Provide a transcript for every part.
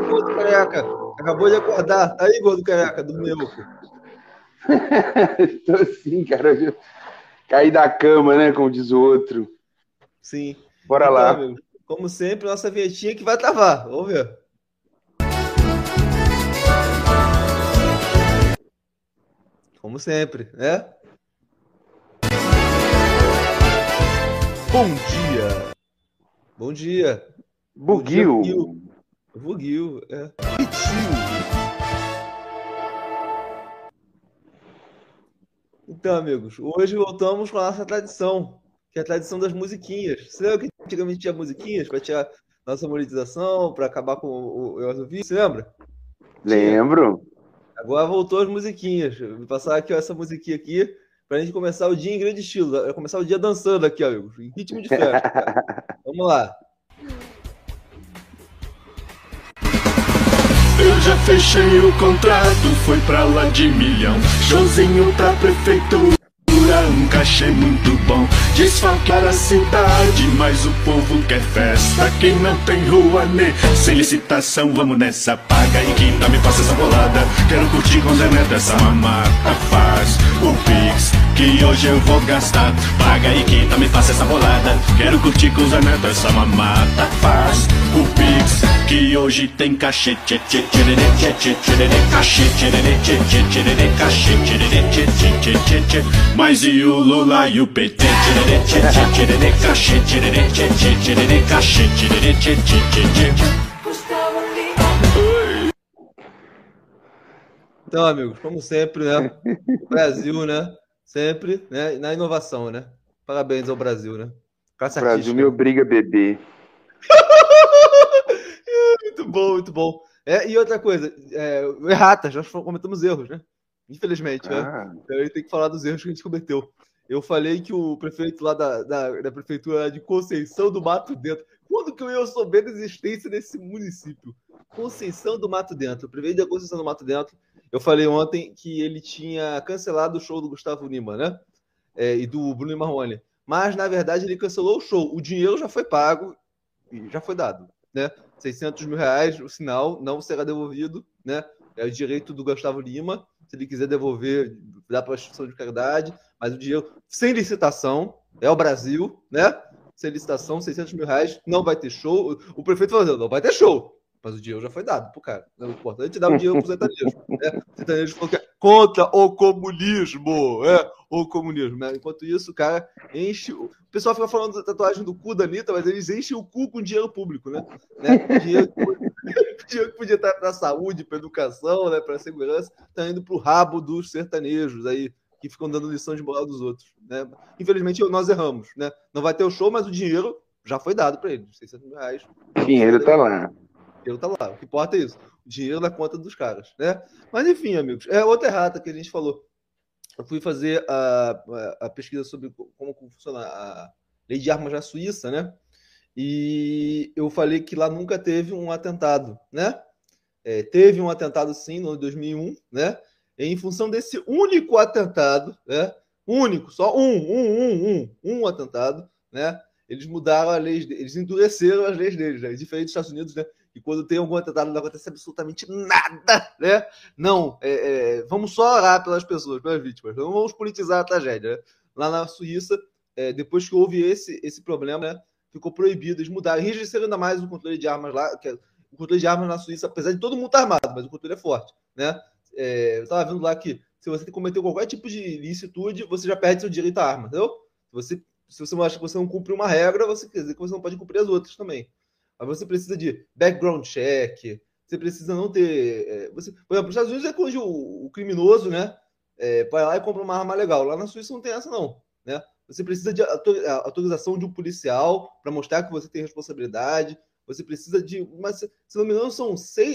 gordo careca. Acabou de acordar. Tá aí, gordo careca, do meu. Tô assim, cara. Eu caí da cama, né? Como diz o outro. Sim. Bora Então, lá. amigo, como sempre, nossa vinhetinha que vai travar. Vamos ver. Como sempre, né? Bom dia. Bom dia. Bom dia, Buguio. Gil. Gil, é. Pitiu. Então, amigos, hoje voltamos com a nossa tradição, que é a tradição das musiquinhas. Você lembra que antigamente tinha musiquinhas para tirar nossa monetização, para acabar com o vídeo? Você lembra? Tinha. Lembro. Agora voltou as musiquinhas. Eu vou passar aqui ó, essa musiquinha aqui pra gente começar o dia em grande estilo. Vai começar o dia dançando aqui, amigos, em ritmo de festa, cara. Vamos lá. Eu já fechei o contrato, foi pra lá de milhão. Showzinho pra prefeitura, um cachê muito bom. Desfalcar a cidade, mas o povo quer festa. Quem não tem rua, né? Sem licitação, vamos nessa. Paga e que também faça essa bolada. Quero curtir com Zé Neto essa mamata. Faz o Pix, que hoje eu vou gastar. Paga e que também faça essa bolada. Quero curtir com Zé Neto essa mamata. Faz o Pix, que hoje tem cachê. Tchê, tchê, tchê, tchê, tchê, tchê, cachê. Tchê, tchê, tchê, tchê, cachê. Tchê, tchê, tchê, tchê, tchê. Mas e o Lula e o PT? Tchê, tchê, tchê, tchê, cachê. Tchê, tchê, tchê, tchê, cachê. Tchê, tchê, tchê, tchê. Então, amigos, como sempre, né? Brasil, né? Sempre, né? Na inovação, né? Parabéns ao Brasil, né? O Classe Brasil artística. me obriga a beber. Muito bom, muito bom. É, e outra coisa, erratas, nós cometemos erros, né? Infelizmente, né? Ah, Então a gente tem que falar dos erros que a gente cometeu. Eu falei que o prefeito lá da prefeitura de Conceição do Mato Dentro. Quando que eu ia souber da existência desse município? Conceição do Mato Dentro. O prefeito da Conceição do Mato Dentro. Eu falei ontem que ele tinha cancelado o show do Gustavo Lima, né? E do Bruno Marrone. Mas, na verdade, ele cancelou o show. O dinheiro já foi pago e já foi dado, né? 600 mil reais, o sinal não será devolvido, né? É o direito do Gustavo Lima. Se ele quiser devolver, dá para a instituição de caridade, mas o dinheiro sem licitação, é o Brasil, né? Sem licitação, 600 mil reais, não vai ter show. O prefeito falou, não vai ter show, mas o dinheiro já foi dado pro cara. O importante é dar o dinheiro pro sertanejo. Né? O sertanejo falou que é contra o comunismo, o comunismo. Né? Enquanto isso, o cara enche... O pessoal fica falando da tatuagem do cu da Anitta, mas eles enchem o cu com dinheiro público, né? Dinheiro que podia estar para a saúde, para a educação, né, para a segurança, está indo para o rabo dos sertanejos aí, que ficam dando lição de moral dos outros. Né? Infelizmente, nós erramos. Né? Não vai ter o show, mas o dinheiro já foi dado para eles. 600 mil reais. o dinheiro tá lá. O dinheiro tá lá. O que importa é isso. O dinheiro na conta dos caras. Né? Mas, enfim, amigos. É outra errata que a gente falou. Eu fui fazer a pesquisa sobre como funciona a lei de armas na Suíça, né? E eu falei que lá nunca teve um atentado, né? Teve um atentado sim no 2001, né? E em função desse único atentado, né? Único, só um atentado, né? Eles mudaram a lei, eles endureceram as leis deles, né? Diferente dos Estados Unidos, né? E quando tem algum atentado não acontece absolutamente nada, né? Não, vamos só orar pelas pessoas, pelas vítimas, não vamos politizar a tragédia, né? Lá na Suíça, depois que houve esse problema, né? Ficou proibido, eles mudaram, enrijeceram ainda mais o controle de armas lá, o controle de armas na Suíça, apesar de todo mundo estar armado, mas o controle é forte, né? Eu estava vendo lá que se você cometeu qualquer tipo de ilicitude, você já perde seu direito à arma, entendeu? Se você acha que você não cumpre uma regra, você quer dizer que você não pode cumprir as outras também. Mas você precisa de background check, você precisa não ter... por exemplo, nos Estados Unidos é quando o criminoso, né, vai lá e compra uma arma legal. Lá na Suíça não tem essa não, né? Você precisa de autorização de um policial para mostrar que você tem responsabilidade. Você precisa de... Mas, se não me engano, são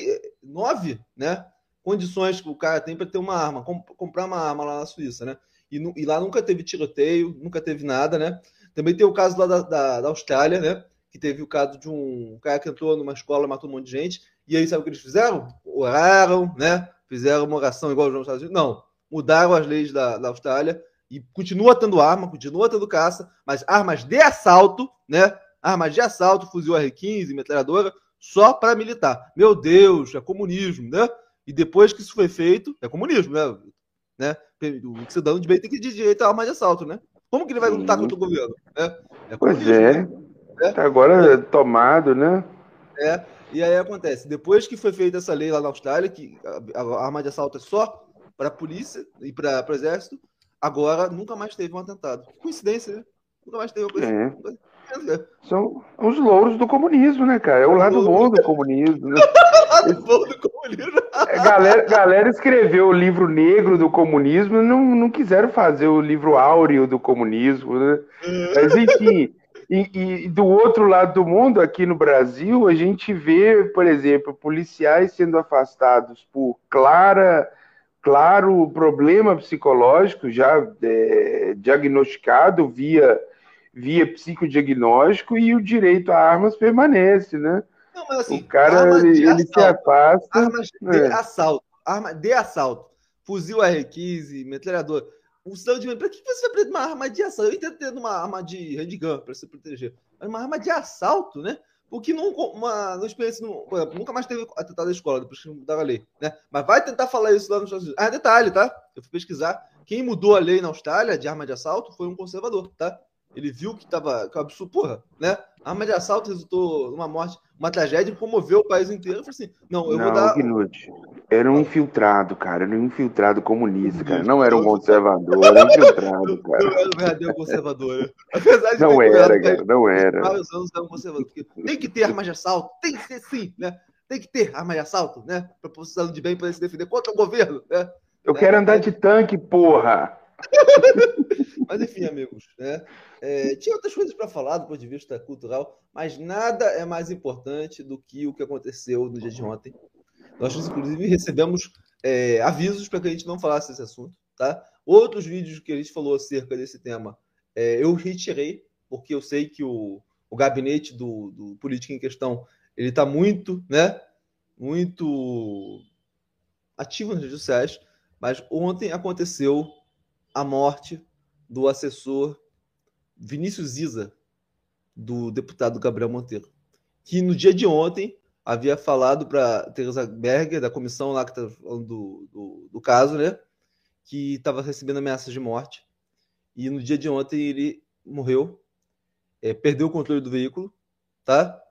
9, né, condições que o cara tem para ter uma arma, comprar uma arma lá na Suíça, né? E lá nunca teve tiroteio, nunca teve nada, né? Também tem o caso lá da Austrália, né? Que teve o caso de um cara que entrou numa escola, matou um monte de gente. E aí, sabe o que eles fizeram? Oraram, né? Fizeram uma oração igual os Estados Unidos. Não, mudaram as leis da Austrália e continua tendo arma, continua tendo caça, mas armas de assalto, né? Armas de assalto, fuzil R15, metralhadora, só para militar. Meu Deus, é comunismo, né? E depois que isso foi feito, é comunismo, né? O cidadão de bem tem que ter direito à arma de assalto, né? Como que ele vai lutar Sim. contra o governo? É Pois comunismo, é. né? Tá agora tomado, né? E aí acontece, depois que foi feita essa lei lá na Austrália, que a arma de assalto é só para a polícia e para o exército, agora nunca mais teve um atentado. Que coincidência, né? Nunca mais teve uma coisa. É. São os louros do comunismo, né, cara? É o lado bom do comunismo, né? Bom do comunismo. Galera escreveu o livro negro do comunismo e não quiseram fazer o livro áureo do comunismo, né? Mas, enfim, e do outro lado do mundo, aqui no Brasil, a gente vê, por exemplo, policiais sendo afastados por claro problema psicológico já diagnosticado via psicodiagnóstico, e o direito a armas permanece, né? Não, mas assim, O cara, arma de ele se assalto. afasta. Armas de assalto. Arma de assalto. Fuzil R15, metralhadora. O cidadão de bem, pra que você vai precisar de uma arma de assalto? Eu entendo ter uma arma de handgun para se proteger. Mas uma arma de assalto, né? Porque uma experiência, nunca mais teve atentado na escola, depois que mudaram a lei, né? Mas vai tentar falar isso lá nos Estados Unidos. Ah, detalhe, tá? Eu fui pesquisar. Quem mudou a lei na Austrália de arma de assalto foi um conservador, tá? Ele viu que tava absurdo, porra, né? A arma de assalto resultou numa morte, uma tragédia, comoveu o país inteiro. Eu falei assim, não, eu vou dar... Knut, era um infiltrado, cara. Era um infiltrado comunista, cara. Não era um conservador, era um infiltrado, cara. Não era um verdadeiro conservador, né? Apesar de não era, cara, não era. Vários anos era um conservador. Porque tem que ter arma de assalto, tem que ter sim, né? Tem que ter arma de assalto, né? Para o cidadão de bem poder se defender contra o governo, né? Eu quero andar de tanque, porra! Mas enfim, amigos, né? Tinha outras coisas para falar do ponto de vista cultural, mas nada é mais importante do que o que aconteceu no dia de ontem. Nós, inclusive, recebemos avisos para que a gente não falasse desse assunto, tá? Outros vídeos que a gente falou acerca desse tema, eu retirei, porque eu sei que o gabinete do político em questão, ele está muito, né? Muito ativo nas redes sociais, mas ontem aconteceu a morte do assessor Vinícius Ziza, do deputado Gabriel Monteiro, que no dia de ontem havia falado para Teresa Berger, da comissão lá que está falando do caso, né, que estava recebendo ameaças de morte. E no dia de ontem ele morreu, perdeu o controle do veículo, tá?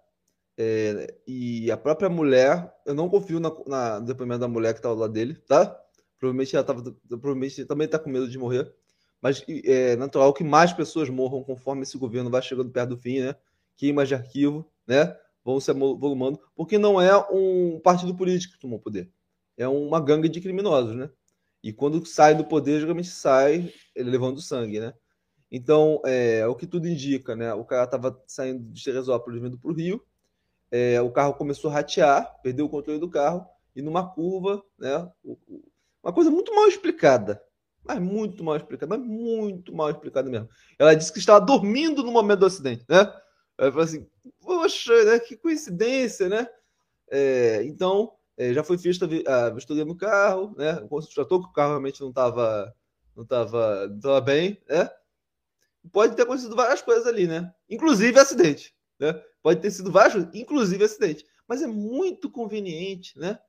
E a própria mulher, eu não confio no depoimento da mulher que estava lá dele, tá? Provavelmente também está com medo de morrer. Mas é natural que mais pessoas morram conforme esse governo vai chegando perto do fim, né? Queimas de arquivo, né? Vão se volumando, porque não é um partido político que tomou o poder. É uma gangue de criminosos, né? E quando sai do poder, geralmente sai ele levando sangue, né? Então, o que tudo indica, né? O cara estava saindo de Teresópolis, vindo para o Rio, o carro começou a ratear, perdeu o controle do carro, e numa curva, né? Uma coisa muito mal explicada, mas muito mal explicada mesmo. Ela disse que estava dormindo no momento do acidente, né? Ela falou assim, poxa, né? Que coincidência, né? Então, já foi feita a vistoria no carro, né? Constatou que o carro realmente não estava bem, né? Pode ter acontecido várias coisas ali, né? Inclusive acidente, né? Pode ter sido várias coisas, inclusive acidente. Mas é muito conveniente, né?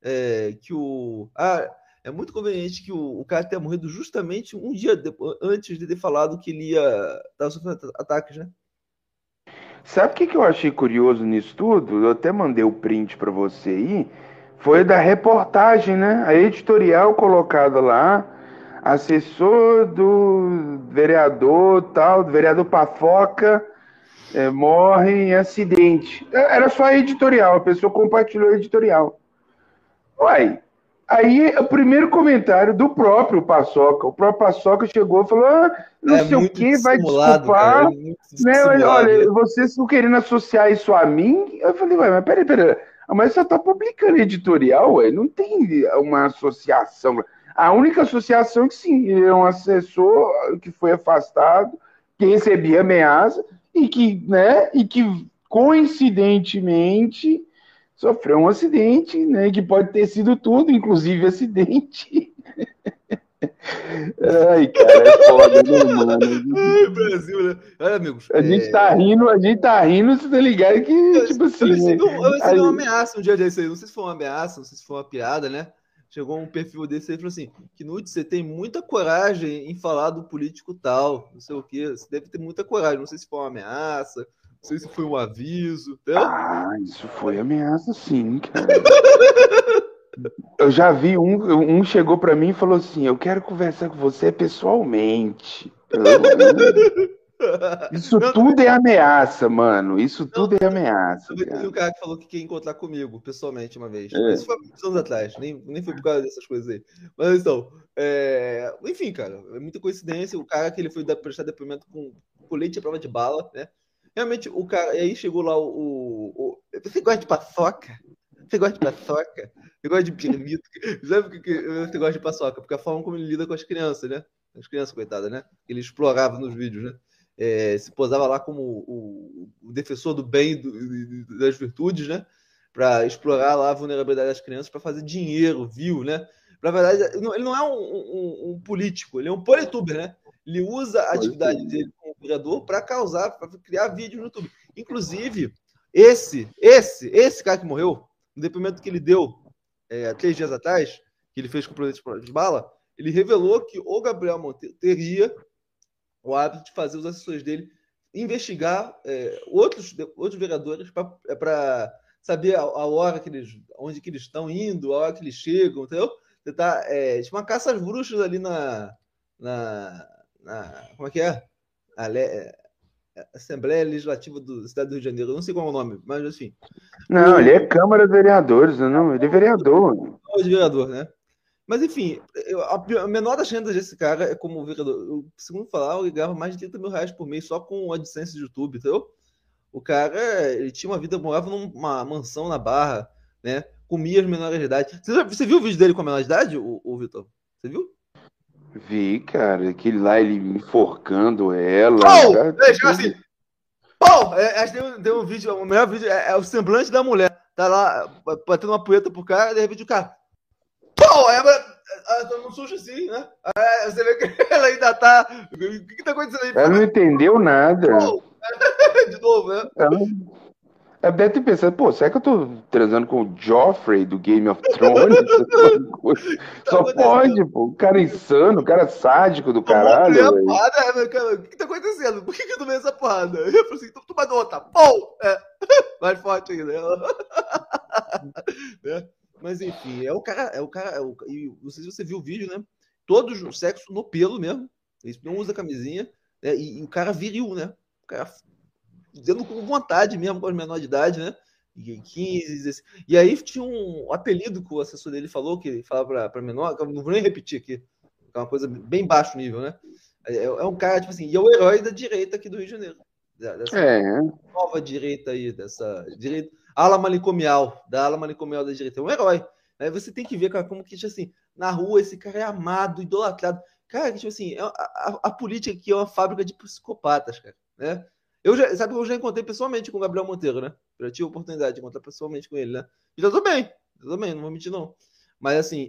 É muito conveniente que o cara tenha morrido justamente um dia antes de ter falado que ele estava sofrendo ataques, né? Sabe o que eu achei curioso nisso tudo? Eu até mandei o print para você aí. Foi da reportagem, né? A editorial colocada lá, assessor do vereador tal, do vereador Pafoca, morre em acidente. Era só a editorial, a pessoa compartilhou a editorial. Uai, aí o primeiro comentário do próprio Paçoca. O próprio Paçoca chegou e falou: não sei o que, vai desculpar. Né? Olha, vocês estão querendo associar isso a mim? Eu falei, ué, mas peraí. Mas você está publicando editorial, ué? Não tem uma associação. A única associação é que sim, ele é um assessor que foi afastado, que recebia ameaça e que coincidentemente sofreu um acidente, né? Que pode ter sido tudo, inclusive acidente. Ai, cara, é foda, né, mano? Ai, Brasil, né? Olha, amigos, A gente tá rindo, você tá ligado que, tipo eu assim, né? recebi, eu recebi uma Aí, ameaça um dia desse aí. Não sei se foi uma ameaça, não sei se foi uma piada, né? Chegou um perfil desse aí e falou assim: Knut, você tem muita coragem em falar do político tal, não sei o quê. Você deve ter muita coragem. Não sei se foi uma ameaça, não sei se foi um aviso, entendeu? isso foi ameaça sim, cara. Eu já vi um chegou pra mim e falou assim: Eu quero conversar com você pessoalmente. Isso Não, tudo é ameaça, mano. Isso não, tudo é ameaça, também teve um viado. cara que falou que quer encontrar comigo, pessoalmente, uma vez. Mas isso É. foi há muitos anos atrás, nem foi por causa dessas coisas aí. Mas então, enfim, cara, é muita coincidência. O cara que ele foi prestar depoimento com colete à prova de bala, né? Realmente, o cara. E aí chegou lá Você gosta de paçoca? Você gosta de paçoca? Você gosta de pirmito? Sabe por que você gosta de paçoca? Porque a forma como ele lida com as crianças, né? As crianças, coitadas, né? Ele explorava nos vídeos, né? Se posava lá como o defensor do bem das virtudes, né? Para explorar lá a vulnerabilidade das crianças para fazer dinheiro, viu, né? Na verdade, ele não é um político, ele é um polituber, né? Ele usa a atividade dele como vereador para criar vídeos no YouTube. Inclusive, esse cara que morreu, no depoimento que ele deu 3 dias atrás, que ele fez com o presidente de bala, ele revelou que o Gabriel Monteiro teria o hábito de fazer os assessores dele investigar outros vereadores para saber a hora que onde que eles estão indo, a hora que eles chegam, entendeu? Você tá, tipo uma caça às bruxas ali como é que é? A Assembleia Legislativa da Cidade do Rio de Janeiro. Eu não sei qual é o nome, mas assim. Não, ele é Câmara de Vereadores, não, ele é vereador. O de vereador, né? Mas enfim, a menor das rendas desse cara é como vereador. Segundo falar, ele ganhava mais de 30 mil reais por mês só com o AdSense de YouTube, entendeu? O cara, ele tinha uma vida, morava numa mansão na Barra, né? Comia as menores de idade. Você viu o vídeo dele com a menor de idade, o Vitor? Você viu? Vi, cara, aquele lá, ele enforcando ela. Pau! Chega assim, pau! Acho que tem um vídeo, o melhor vídeo é o semblante da mulher. Tá lá, batendo uma poeta pro cara, e de repente o cara, pau! Aí ela tá num susto assim, né? Aí você vê que ela ainda tá. O que tá acontecendo aí? Ela não entendeu nada. Pau! De novo, né? Ela deve ter pensado, pô, será que eu tô transando com o Joffrey do Game of Thrones? Só pode, pô. O cara insano, o cara sádico do Tomou a caralho, primeira velho. porrada, cara, o que tá acontecendo? Por que eu tomei essa porrada? Eu falei assim, tu vai dar outra, pau! Mais forte ainda. Né? Mas enfim, e não sei se você viu o vídeo, né? Todos o sexo no pelo mesmo. Ele não usa camisinha, né? E o cara viril, né? O cara dando com vontade mesmo com as menores de idade, né? E 15, 16. E aí tinha um apelido que o assessor dele falou, que ele falava pra menor, que eu não vou nem repetir aqui, é uma coisa bem baixo nível, né? É um cara, tipo assim, e é o herói da direita aqui do Rio de Janeiro. Dessa nova direita aí, dessa direita, ala manicomial, da ala manicomial da direita. É um herói. Aí você tem que ver, cara, como que, tipo assim, na rua esse cara é amado, idolatrado. Cara, tipo assim, a política aqui é uma fábrica de psicopatas, cara, né? Sabe que eu já encontrei pessoalmente com o Gabriel Monteiro, né? Já tive a oportunidade de encontrar pessoalmente com ele, né? E já tô bem, não vou mentir, não. Mas assim,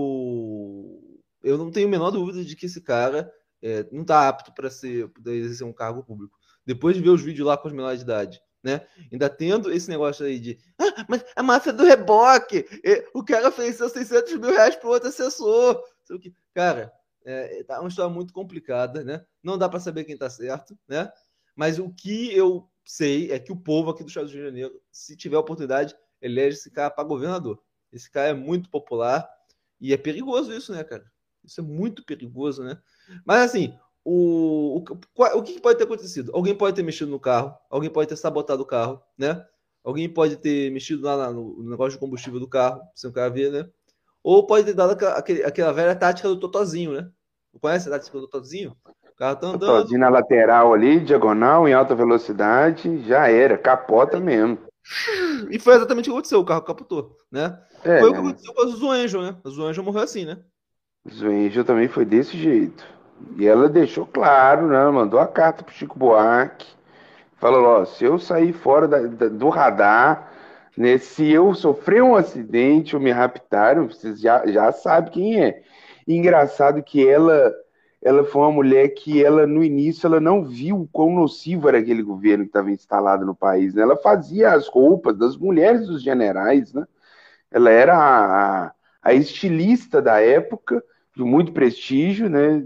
eu não tenho a menor dúvida de que esse cara não tá apto para exercer um cargo público. Depois de ver os vídeos lá com os menores de idade, né? Ainda tendo esse negócio aí de mas a máfia do reboque, o cara ofereceu 600 mil reais para outro assessor. Cara, tá uma história muito complicada, né? Não dá para saber quem tá certo, né? Mas o que eu sei é que o povo aqui do Estado do Rio de Janeiro, se tiver oportunidade, elege esse cara para governador. Esse cara é muito popular e é perigoso isso, né, cara? Isso é muito perigoso, né? Mas assim, o que pode ter acontecido? Alguém pode ter mexido no carro, alguém pode ter sabotado o carro, né? Alguém pode ter mexido lá no negócio de combustível do carro, sem o cara ver, né? Ou pode ter dado aquela velha tática do Totozinho, né? Conhece a tática do Totozinho? O carro tá andando. Sozinho na lateral ali, diagonal, em alta velocidade, já era, capota mesmo. E foi exatamente o que aconteceu, o carro capotou, né? Foi o que aconteceu com a Zuzu Angel, né? A Zuzu Angel morreu assim, né? O Angel também foi desse jeito. E ela deixou claro, né? Ela mandou a carta pro Chico Buarque. Falou, ó, se eu sair fora do radar, né, se eu sofrer um acidente ou me raptaram, vocês já sabem quem é. E engraçado que ela foi uma mulher que ela, no início, ela não viu o quão nocivo era aquele governo que estava instalado no país, né? Ela fazia as roupas das mulheres dos generais, né? Ela era a estilista da época, de muito prestígio, né?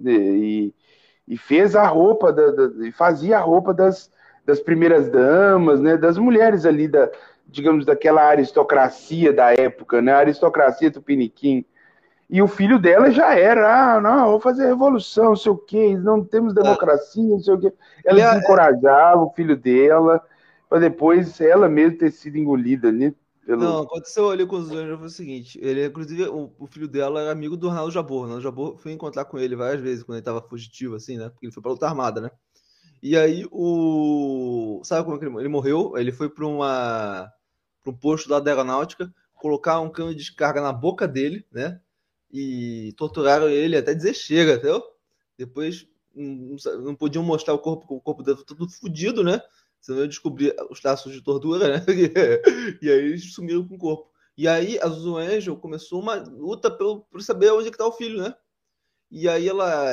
E fez a roupa, e fazia a roupa das primeiras damas, né? Das mulheres ali, digamos, daquela aristocracia da época, né? A aristocracia tupiniquim. E o filho dela já era, não, vou fazer revolução, não sei o quê, não temos É. democracia, não sei o quê. E Ela desencorajava o filho dela, para depois ela mesma ter sido engolida, né? não, Pelo... aconteceu ali com os anjos foi o seguinte: ele, inclusive, o filho dela era amigo do Ronaldo Jabor. O Ronaldo Jabor foi encontrar com ele várias vezes quando ele tava fugitivo, assim, né? Porque ele foi pra luta armada, né? E aí o. Sabe como é que ele morreu? Ele foi para um posto lá da aeronáutica, colocar um cano de descarga na boca dele, né? E torturaram ele até dizer chega, entendeu? Depois não podiam mostrar o corpo dele todo fudido, né? Senão eu descobri os traços de tortura, né? E aí eles sumiram com o corpo. E aí a Zuzu Angel começou uma luta por saber onde é que tá o filho, né? E aí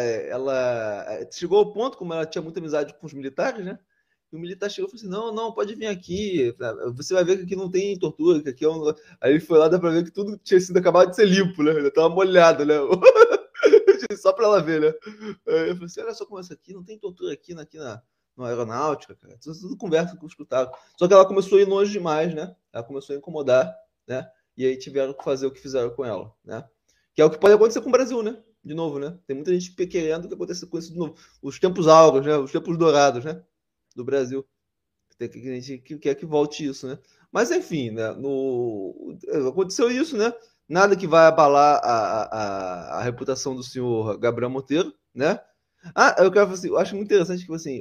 ela chegou ao ponto, como ela tinha muita amizade com os militares, né? E o militar chegou e falou assim: não, não, pode vir aqui, você vai ver que aqui não tem tortura, que aqui é um. Aí ele foi lá, dá pra ver que tudo tinha sido acabado de ser limpo, né? Já tava molhado, né? Só pra ela ver, né? Aí eu falei assim: olha só como é isso aqui, não tem tortura aqui na aeronáutica, cara. Tudo conversa com os escutaram. Só que ela começou a ir longe demais, né? Ela começou a incomodar, né? E aí tiveram que fazer o que fizeram com ela, né? Que é o que pode acontecer com o Brasil, né? De novo, né? Tem muita gente querendo que aconteça com isso de novo. Os tempos áureos, né? Os tempos dourados, né? Do Brasil. Tem que a gente quer que volte isso, né? Mas enfim, né? Aconteceu isso, né? Nada que vai abalar a reputação do senhor Gabriel Monteiro, né? Ah, eu quero assim, eu acho muito interessante que assim,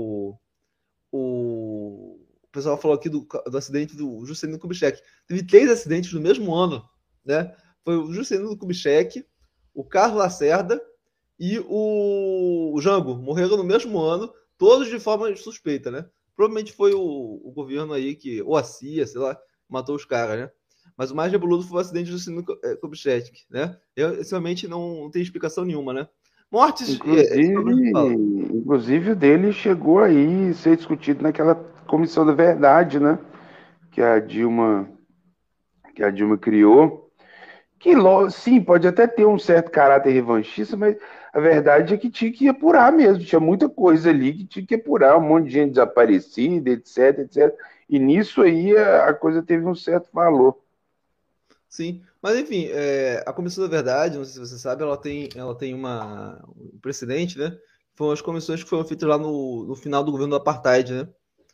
o pessoal falou aqui do acidente do Juscelino Kubitschek. Teve 3 acidentes no mesmo ano, né? Foi o Juscelino Kubitschek, o Carlos Lacerda e o Jango. Morreram no mesmo ano, todos de forma suspeita, né? Provavelmente foi o governo aí que, ou a CIA, sei lá, matou os caras, né? Mas o mais nebuloso foi o acidente do Juscelino Kubitschek, né? Esse realmente não tem explicação nenhuma, né? Mortes. Inclusive o dele chegou aí a ser discutido naquela comissão da verdade, né? Que a Dilma, que a Dilma criou. Que, sim, pode até ter um certo caráter revanchista, mas a verdade é que tinha que apurar mesmo. Tinha muita coisa ali que tinha que apurar, um monte de gente desaparecida, etc, etc. E nisso aí a coisa teve um certo valor. Sim, mas enfim, a Comissão da Verdade, não sei se você sabe, ela tem um precedente, né? Foram as comissões que foram feitas lá no final do governo do Apartheid, né?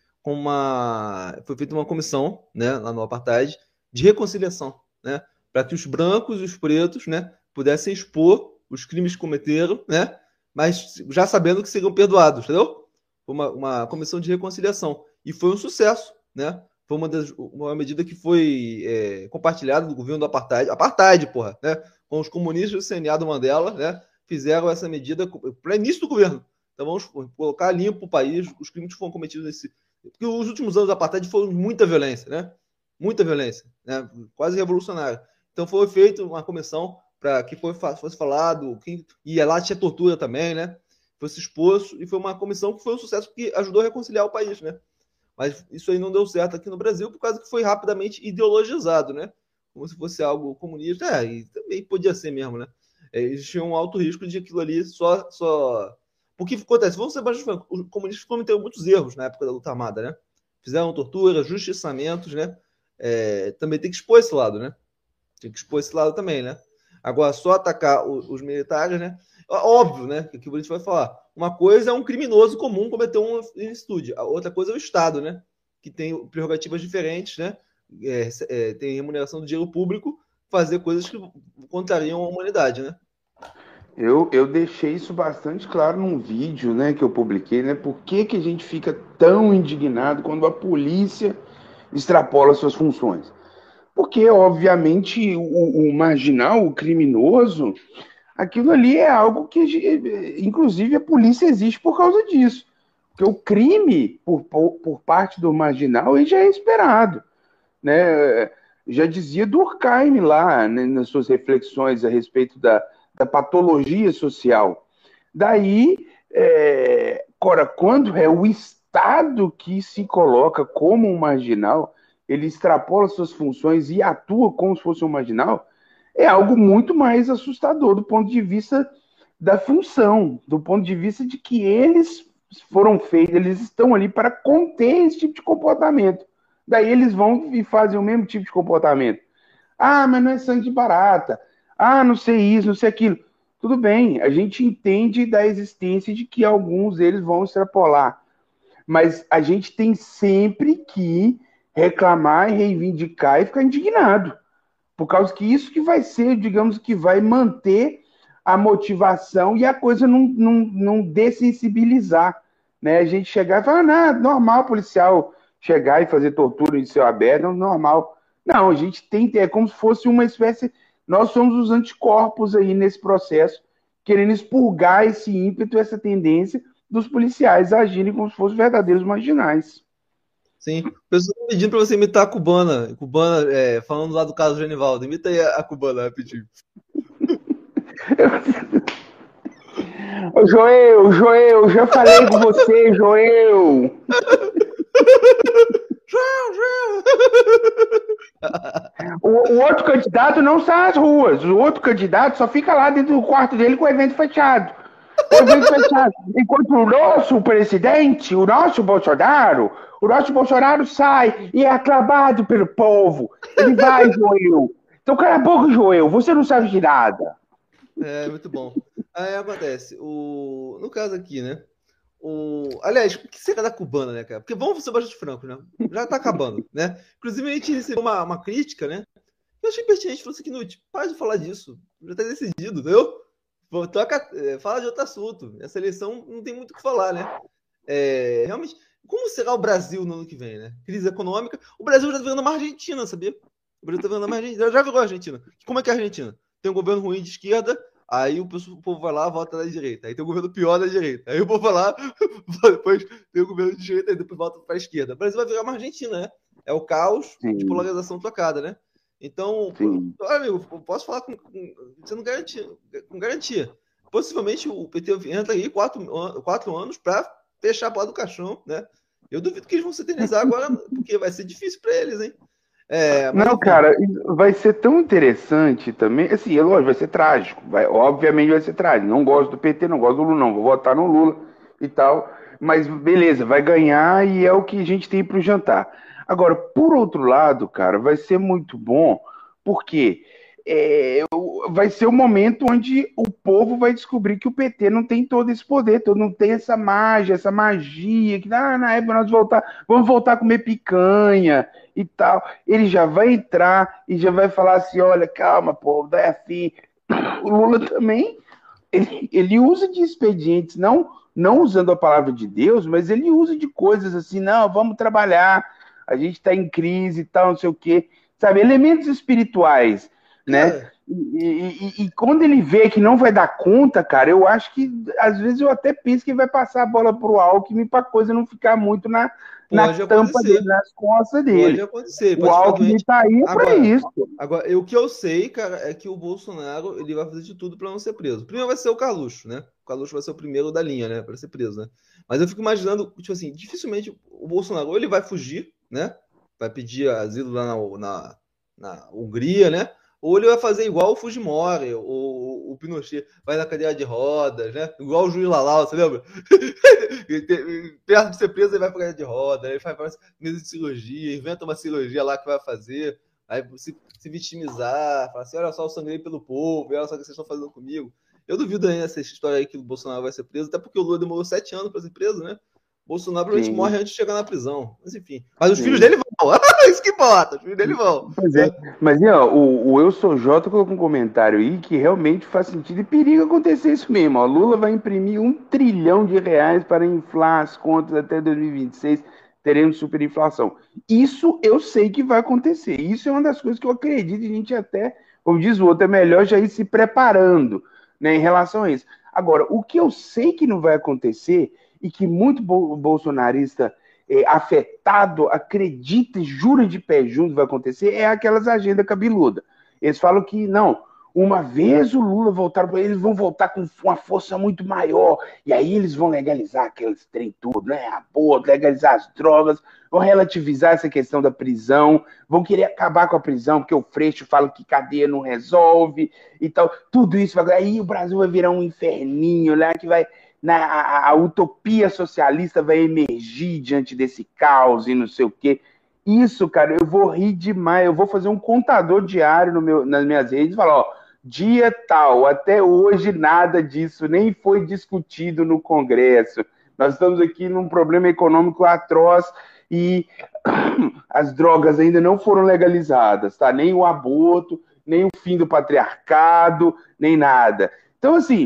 Foi feita uma comissão, né, lá no Apartheid, de reconciliação, né? Para que os brancos e os pretos, né, pudessem expor os crimes que cometeram, né? Mas já sabendo que seriam perdoados, entendeu? Foi uma comissão de reconciliação. E foi um sucesso, né? Foi uma medida que foi compartilhada do governo do Apartheid, porra, né? Com os comunistas do CNA do Mandela, né? Fizeram essa medida para início do governo. Então vamos colocar limpo o país, os crimes que foram cometidos porque os últimos anos do Apartheid foram muita violência, né? Muita violência, né? Quase revolucionária. Então foi feita uma comissão para que fosse falado, e lá tinha tortura também, né? Fosse exposto, e foi uma comissão que foi um sucesso, porque ajudou a reconciliar o país, né? Mas isso aí não deu certo aqui no Brasil por causa que foi rapidamente ideologizado, né? Como se fosse algo comunista. E também podia ser mesmo, né? Existia um alto risco de aquilo ali só. Porque acontece, vamos ser bastante francos, os comunistas cometeram muitos erros na época da luta armada, né? Fizeram tortura, justiçamentos, né? Também tem que expor esse lado, né? Tem que expor esse lado também, né? Agora, só atacar os militares, né? Óbvio, né? Que a gente vai falar. Uma coisa é um criminoso comum cometer uma ilicitude. A outra coisa é o Estado, né? Que tem prerrogativas diferentes, né? Tem remuneração do dinheiro público, fazer coisas que contrariam a humanidade, né? Eu deixei isso bastante claro num vídeo, né, que eu publiquei, né? Por que a gente fica tão indignado quando a polícia extrapola suas funções? Porque, obviamente, o marginal, o criminoso, aquilo ali é algo que, inclusive, a polícia existe por causa disso. Porque o crime, por parte do marginal, ele já é esperado, né? Já dizia Durkheim lá, né, nas suas reflexões a respeito da patologia social. Daí, agora, quando é o Estado que se coloca como um marginal, ele extrapola suas funções e atua como se fosse um marginal, é algo muito mais assustador do ponto de vista da função, do ponto de vista de que eles foram feitos, eles estão ali para conter esse tipo de comportamento. Daí eles vão e fazem o mesmo tipo de comportamento. Ah, mas não é sangue de barata. Ah, não sei isso, não sei aquilo. Tudo bem, a gente entende da existência de que alguns deles vão extrapolar. Mas a gente tem sempre que reclamar e reivindicar e ficar indignado. Por causa que isso que vai ser, digamos, que vai manter a motivação e a coisa não dessensibilizar. Né? A gente chegar e falar, não, normal policial chegar e fazer tortura em céu aberto, é normal. Não, a gente tem, é como se fosse uma espécie, nós somos os anticorpos aí nesse processo, querendo expurgar esse ímpeto, essa tendência dos policiais agirem como se fossem verdadeiros marginais. Sim. O pessoal tá pedindo pra você imitar a cubana. Cubana, falando lá do caso do Genivaldo. Imita aí a cubana rapidinho. Ô, Joel, já falei com você, Joel. O outro candidato não sai às ruas. O outro candidato só fica lá dentro do quarto dele com o evento fechado. Enquanto o nosso presidente, o nosso Bolsonaro sai e é aclamado pelo povo. Ele vai, Joel. Então cala a boca, Joel. Você não sabe de nada. É, muito bom. Aí acontece. No caso aqui, né? Aliás, o que será da cubana, né, cara? Porque vamos ser bastante francos, né? Já tá acabando, né? Inclusive, a gente recebeu uma crítica, né? Eu achei pertinente. Falou assim, Knut, para de falar disso. Já tá decidido, entendeu? Fala de outro assunto. Essa eleição não tem muito o que falar, né? Realmente, como será o Brasil no ano que vem, né? Crise econômica. O Brasil já tá virando uma Argentina, sabia? O Brasil tá virando uma Argentina. Já virou a Argentina. Como é que é a Argentina? Tem um governo ruim de esquerda, aí o povo vai lá, vota da direita. Aí tem um governo pior da direita. Aí o povo vai lá, depois tem o governo de direita, aí depois volta pra esquerda. O Brasil vai virar uma Argentina, né? É o caos de polarização tocada, né? Então, amigo, eu posso falar sendo com garantia. Possivelmente o PT entra aí 4 anos para fechar a porta do caixão, né? Eu duvido que eles vão se eternizar agora, porque vai ser difícil para eles, hein? Não, cara, vai ser tão interessante também. Assim, é lógico, vai ser trágico. Obviamente vai ser trágico. Não gosto do PT, não gosto do Lula, não. Vou votar no Lula e tal. Mas beleza, vai ganhar e é o que a gente tem para o jantar. Agora, por outro lado, cara, vai ser muito bom, porque vai ser o momento onde o povo vai descobrir que o PT não tem todo esse poder, não tem essa magia, que na época nós vamos voltar a comer picanha e tal. Ele já vai entrar e já vai falar assim, olha, calma, povo, daí assim. O Lula também, ele usa de expedientes, não usando a palavra de Deus, mas ele usa de coisas assim, não, vamos trabalhar, a gente está em crise e tal, não sei o quê, sabe, elementos espirituais, né? E quando ele vê que não vai dar conta, cara, eu acho que, às vezes, eu até penso que vai passar a bola pro Alckmin pra coisa não ficar muito na tampa dele, nas costas dele. Pode acontecer. O Alckmin tá aí pra isso. Agora, o que eu sei, cara, é que o Bolsonaro, ele vai fazer de tudo pra não ser preso. Primeiro vai ser o Carluxo, né? O Carluxo vai ser o primeiro da linha, né? Pra ser preso, né? Mas eu fico imaginando, tipo assim, dificilmente o Bolsonaro, ou ele vai fugir, né? Vai pedir asilo lá na Hungria, né? Ou ele vai fazer igual o Fujimori, o Pinochet, vai na cadeira de rodas, né? Igual o Juiz Lalau, você lembra? Perto de ser preso, ele vai pra cadeira de rodas, ele faz mesa de cirurgia, inventa uma cirurgia lá que vai fazer, aí se vitimizar, fala assim, olha só, eu sangrei pelo povo, olha só o que vocês estão fazendo comigo. Eu duvido aí essa história aí que o Bolsonaro vai ser preso, até porque o Lula demorou 7 anos para ser preso, né? Bolsonaro provavelmente morre antes de chegar na prisão. Mas enfim. Mas os filhos dele vão. Isso que importa. Os filhos dele vão. Pois é. Mas ó, o Eu Sou Jota colocou um comentário aí que realmente faz sentido e perigo acontecer isso mesmo. Ó. Lula vai imprimir R$1 trilhão para inflar as contas até 2026. Teremos superinflação. Isso eu sei que vai acontecer. Isso é uma das coisas que eu acredito. A gente até, como diz o outro, é melhor já ir se preparando, né, em relação a isso. Agora, o que eu sei que não vai acontecer e que muito bolsonarista afetado acredita e jura de pé junto vai acontecer, é aquelas agendas cabeludas. Eles falam que, não, uma vez o Lula voltar, eles vão voltar com uma força muito maior, e aí eles vão legalizar aqueles trem tudo, né? Aborto, legalizar as drogas, vão relativizar essa questão da prisão, vão querer acabar com a prisão, porque o Freixo fala que cadeia não resolve e tal. Tudo isso vai. Aí o Brasil vai virar um inferninho, né? Que vai. A utopia socialista vai emergir diante desse caos e não sei o quê. Isso, cara, eu vou rir demais. Eu vou fazer um contador diário nas minhas redes e falar, ó, dia tal, até hoje nada disso nem foi discutido no Congresso. Nós estamos aqui num problema econômico atroz e as drogas ainda não foram legalizadas, tá? Nem o aborto, nem o fim do patriarcado, nem nada. Então, assim,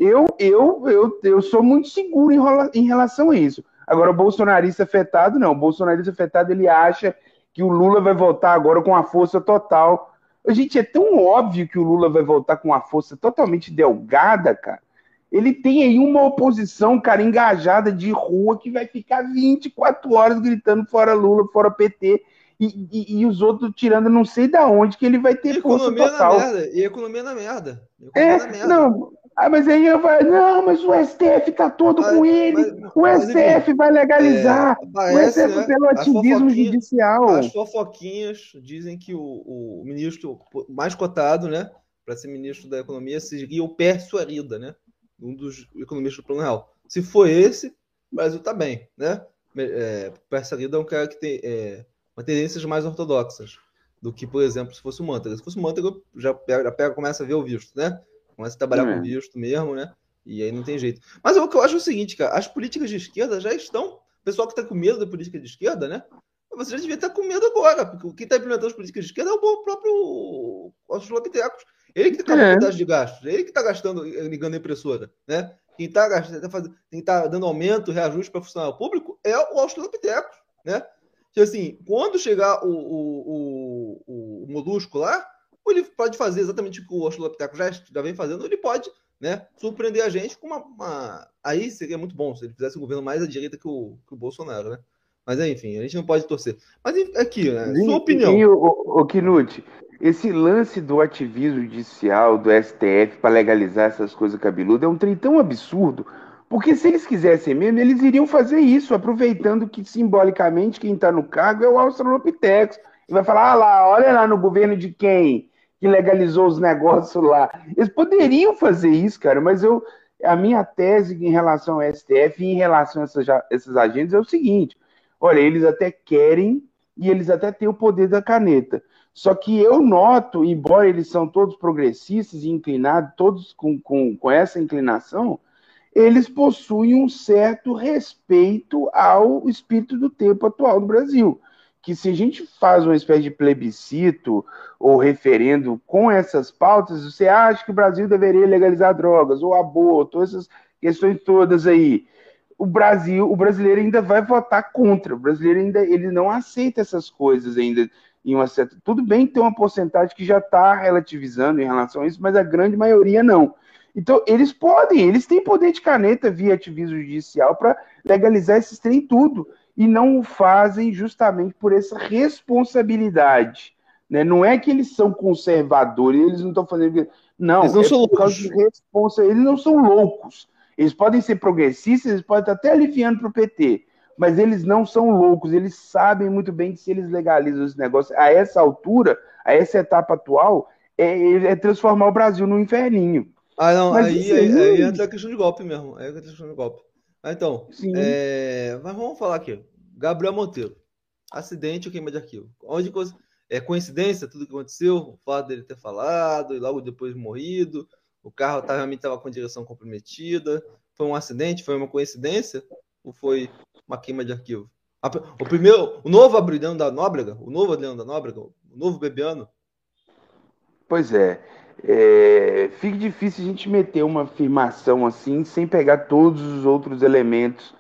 eu sou muito seguro em relação a isso. Agora, o bolsonarista afetado, não. O bolsonarista afetado, ele acha que o Lula vai voltar agora com a força total. Gente, é tão óbvio que o Lula vai voltar com uma força totalmente delgada, cara. Ele tem aí uma oposição, cara, engajada de rua que vai ficar 24 horas gritando fora Lula, fora PT, e os outros tirando não sei da onde que ele vai ter força total. E economia na merda. Não, mas aí eu vou, não, mas o STF tá todo com ele, o STF vai legalizar, o STF pelo ativismo judicial. As fofoquinhas dizem que o ministro mais cotado, né, para ser ministro da economia seria o Pércio Arida, né, um dos economistas do Plano Real. Se for esse, o Brasil tá bem, né? O Pércio Arida é um cara que tem uma tendências mais ortodoxas do que, por exemplo, se fosse o Manteiga. Se fosse o Manteiga, já começa a ver o visto, né? Começa a trabalhar com visto mesmo, né? E aí não tem jeito. Mas o que eu acho é o seguinte, cara, as políticas de esquerda já estão... O pessoal que está com medo da política de esquerda, né? Você já devia estar com medo agora, porque quem está implementando as políticas de esquerda é o próprio Australopithecus. Ele que está com a de gastos, ele que está gastando, ligando a impressora, né? Quem está dando aumento, reajuste para funcionário público é o Australopithecus, né? Que assim, quando chegar o Molusco lá, ele pode fazer exatamente o que o Australopithecus já vem fazendo, ele pode, né, surpreender a gente com uma... Aí seria muito bom se ele fizesse um governo mais à direita que o Bolsonaro, né? Mas enfim, a gente não pode torcer. Mas aqui, né, sua opinião. E o Knut, esse lance do ativismo judicial, do STF, para legalizar essas coisas cabeludas, é um trem tão absurdo, porque se eles quisessem mesmo, eles iriam fazer isso, aproveitando que simbolicamente quem está no cargo é o Australopithecus. E vai falar, lá, olha lá no governo de quem que legalizou os negócios lá. Eles poderiam fazer isso, cara, mas a minha tese em relação ao STF e em relação a essas agências é o seguinte, olha, eles até querem e eles até têm o poder da caneta. Só que eu noto, embora eles são todos progressistas e inclinados, todos com essa inclinação, eles possuem um certo respeito ao espírito do tempo atual do Brasil. Que se a gente faz uma espécie de plebiscito ou referendo com essas pautas, você acha que o Brasil deveria legalizar drogas, ou aborto, ou essas questões todas aí, o brasileiro ainda vai votar contra. O brasileiro ele não aceita essas coisas ainda em uma certa... Tudo bem que tem uma porcentagem que já está relativizando em relação a isso, mas a grande maioria não. Então, eles têm poder de caneta via ativismo judicial para legalizar esses trem tudo. E não o fazem justamente por essa responsabilidade. Né? Não é que eles são conservadores, eles não estão fazendo... Não, eles não são por causa de responsabilidade. Eles não são loucos. Eles podem ser progressistas, eles podem estar até aliviando para o PT, mas eles não são loucos, eles sabem muito bem que se eles legalizam esse negócio, a essa altura, a essa etapa atual, é transformar o Brasil num inferninho. Não, mas, aí entra a questão de golpe mesmo. Aí entra a questão de golpe. Então, mas vamos falar aqui. Gabriel Monteiro. Acidente ou queima de arquivo? Onde é coincidência tudo que aconteceu? O fato dele ter falado e logo depois morrido? O carro realmente estava com a direção comprometida? Foi um acidente? Foi uma coincidência? Ou foi uma queima de arquivo? O novo Adriano da Nóbrega? O novo Bebiano? Pois é. Fica difícil a gente meter uma afirmação assim sem pegar todos os outros elementos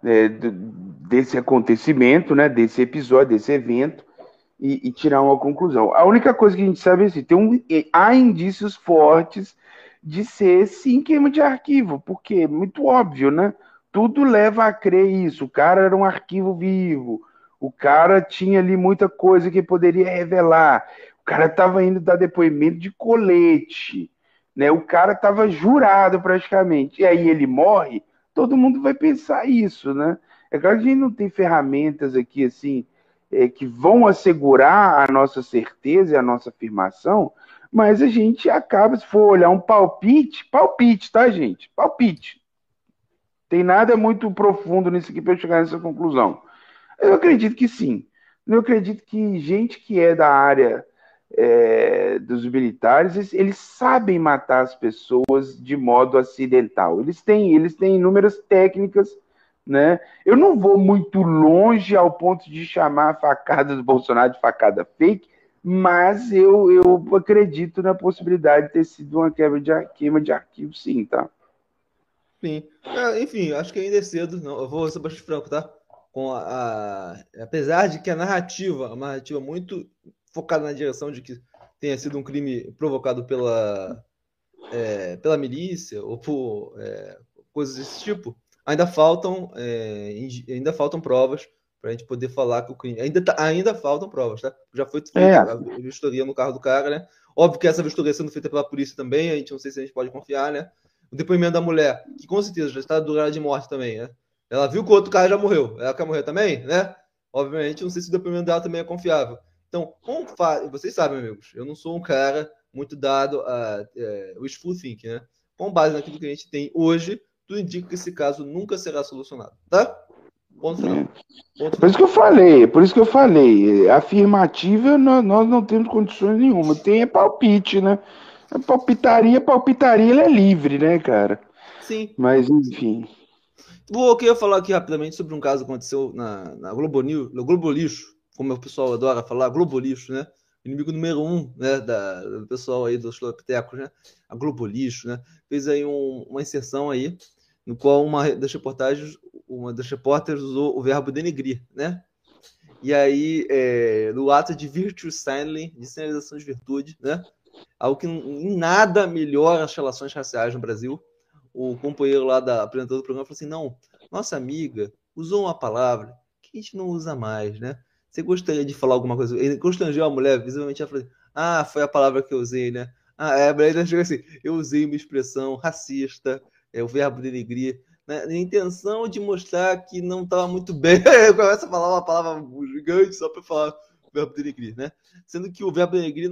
desse acontecimento, né, desse episódio, desse evento e tirar uma conclusão. A única coisa que a gente sabe é assim, há indícios fortes de ser sim queima de arquivo, porque é muito óbvio, né? Tudo leva a crer isso. O cara era um arquivo vivo, o cara tinha ali muita coisa que poderia revelar. O cara tava indo dar depoimento de colete, né? O cara tava jurado praticamente. E aí ele morre, todo mundo vai pensar isso, né? É claro que a gente não tem ferramentas aqui, assim, que vão assegurar a nossa certeza e a nossa afirmação, mas a gente acaba, se for olhar um palpite, tá, gente? Palpite. Tem nada muito profundo nisso aqui para eu chegar nessa conclusão. Eu acredito que sim. Eu acredito que gente que é da área dos militares, eles sabem matar as pessoas de modo acidental. Eles têm inúmeras técnicas, né? Eu não vou muito longe ao ponto de chamar a facada do Bolsonaro de facada fake, mas eu acredito na possibilidade de ter sido uma queima de arquivo, sim, tá? Sim. Enfim, acho que ainda é cedo. Não, eu vou ser bastante franco, tá? Apesar de que a narrativa é uma narrativa muito focada na direção de que tenha sido um crime provocado pela milícia ou por coisas desse tipo, ainda faltam provas para a gente poder falar que o crime. Ainda faltam provas, tá? Já foi feita a vistoria no carro do cara, né? Óbvio que essa vistoria sendo feita pela polícia também, a gente não sei se a gente pode confiar, né? O depoimento da mulher, que com certeza já está durada de morte também, né? Ela viu que o outro cara já morreu. Ela quer morrer também, né? Obviamente, não sei se o depoimento dela também é confiável. Então, vocês sabem, amigos, eu não sou um cara muito dado a wishful thinking, né? Com base naquilo que a gente tem hoje, tudo indica que esse caso nunca será solucionado, tá? Ponto final. Por isso que eu falei, afirmativa nós não temos condições nenhuma. Tem palpite, né? A palpitaria ela é livre, né, cara? Sim. Mas, enfim. Eu queria falar aqui rapidamente sobre um caso que aconteceu na Globo News, no Globo Lixo, como o pessoal adora falar, Globo Lixo, né? Inimigo número 1, né, do pessoal aí dos Xilopitecos, né? A Globo Lixo, né? Fez aí uma inserção aí, no qual uma das repórteres usou o verbo denegrir, né? E aí, no ato de virtue signaling, de sinalização de virtude, né? Algo que em nada melhora as relações raciais no Brasil. O companheiro lá apresentador do programa falou assim, não, nossa amiga usou uma palavra que a gente não usa mais, né? Você gostaria de falar alguma coisa? Ele constrangeu a mulher, visivelmente ela falou assim, foi a palavra que eu usei, né? A mulher chegou assim, eu usei uma expressão racista, o verbo denegrir, né? Na intenção de mostrar que não estava muito bem. Começa a falar uma palavra gigante só para falar o verbo denegrir, né? Sendo que o verbo denegrir,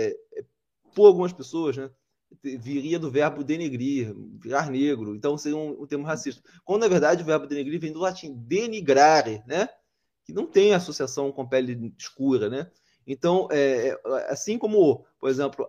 por algumas pessoas, né? Viria do verbo denegrir, virar negro, então seria um termo racista. Quando, na verdade, o verbo denegrir vem do latim denigrare, né? Que não tem associação com pele escura, né? Então, assim como, por exemplo,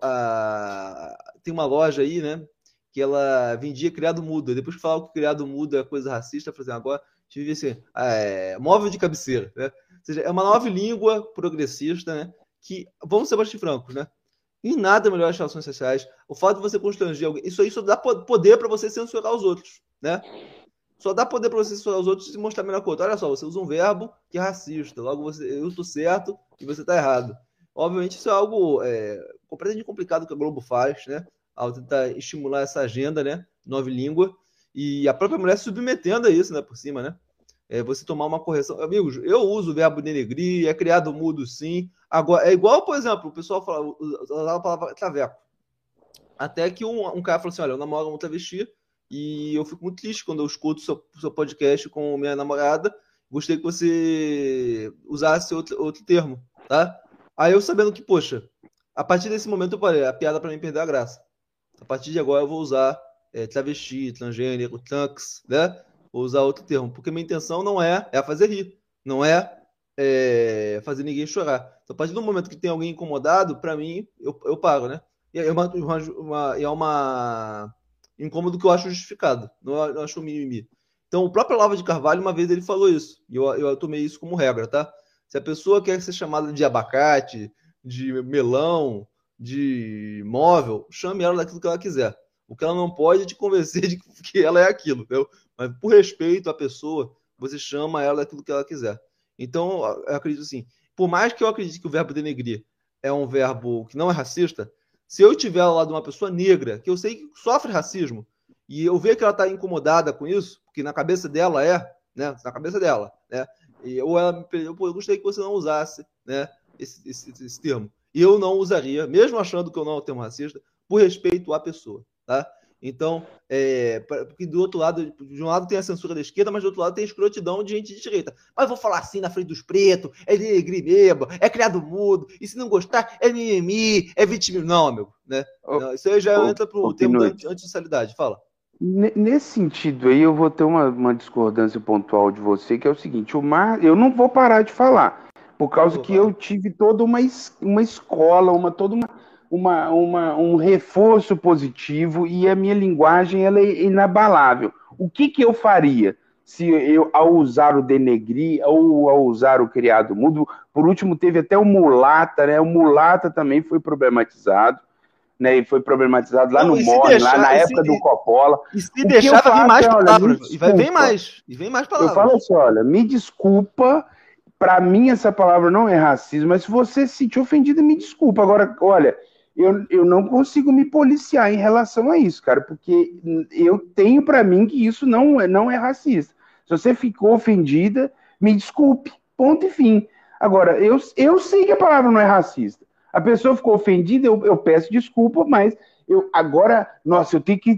tem uma loja aí, né? Que ela vendia criado mudo. Depois que falaram que criado mudo é coisa racista, por exemplo, agora a gente vive assim, móvel de cabeceira, né? Ou seja, é uma nova língua progressista, né? Que, vamos ser bastante francos, né? Em nada melhora as relações sociais. O fato de você constranger alguém, isso aí só dá poder para você censurar os outros, né? Só dá poder para você censurar os outros e mostrar melhor que o outro. Olha só, você usa um verbo que é racista, logo eu estou certo e você está errado. Obviamente isso é algo completamente complicado que a Globo faz, né? Ao tentar estimular essa agenda, né? Nova língua. E a própria mulher se submetendo a isso, né? Por cima, né? Você tomar uma correção. Amigos, eu uso o verbo denegrir, é criado mudo sim. Agora, é igual, por exemplo, o pessoal usava a palavra traveco. Até que um cara falou assim: olha, eu namoro uma travesti e eu fico muito triste quando eu escuto seu podcast com minha namorada. Gostei que você usasse outro termo, tá? Aí eu sabendo que, poxa, a partir desse momento eu parei, a piada para mim perdeu a graça. A partir de agora eu vou usar travesti, transgênero, trans, né? Vou usar outro termo, porque minha intenção não é fazer rir, não é fazer ninguém chorar. Então, a partir do momento que tem alguém incomodado, para mim, eu paro, né? E é uma incômodo que eu acho justificado, não acho mimimi. Então, o próprio Olavo de Carvalho, uma vez ele falou isso, e eu tomei isso como regra, tá? Se a pessoa quer ser chamada de abacate, de melão, de móvel, chame ela daquilo que ela quiser. O que ela não pode é te convencer de que ela é aquilo, entendeu? Mas por respeito à pessoa, você chama ela daquilo que ela quiser. Então, eu acredito assim, por mais que eu acredite que o verbo denegrir é um verbo que não é racista, se eu estiver ao lado de uma pessoa negra, que eu sei que sofre racismo, e eu ver que ela está incomodada com isso, porque na cabeça dela né? Na cabeça dela, né? Ou ela me pediu, eu gostaria que você não usasse, né? Esse termo. eu não usaria, mesmo achando que eu não é um termo racista, por respeito à pessoa, tá? Então, porque do outro lado, de um lado tem a censura da esquerda, mas do outro lado tem a escrotidão de gente de direita. Mas vou falar assim na frente dos pretos, é negri mesmo, é criado mudo, e se não gostar, é mimimi, é vitimismo. Não, amigo, né? Não, isso aí já entra pro termo da antissocialidade. Fala. Nesse sentido aí, eu vou ter uma discordância pontual de você, que é o seguinte, eu não vou parar de falar, por causa que eu tive toda uma escola, um reforço positivo, e a minha linguagem ela é inabalável. O que eu faria se eu, ao usar o denegrir ou ao usar o criado mudo? Por último, teve até o mulata, né? O mulata também foi problematizado, né? E foi problematizado lá no MORE, lá na época do Coppola. E se deixar, vai vir mais palavras. E vai vir mais. E vem mais palavras. Eu falo assim, olha, me desculpa, para mim essa palavra não é racismo, mas se você se sentir ofendido, me desculpa. Agora, olha, eu não consigo me policiar em relação a isso, cara, porque eu tenho para mim que isso não é racista. Se você ficou ofendida, me desculpe, ponto e fim. Agora, eu sei que a palavra não é racista. A pessoa ficou ofendida, eu peço desculpa, mas agora, nossa, eu tenho que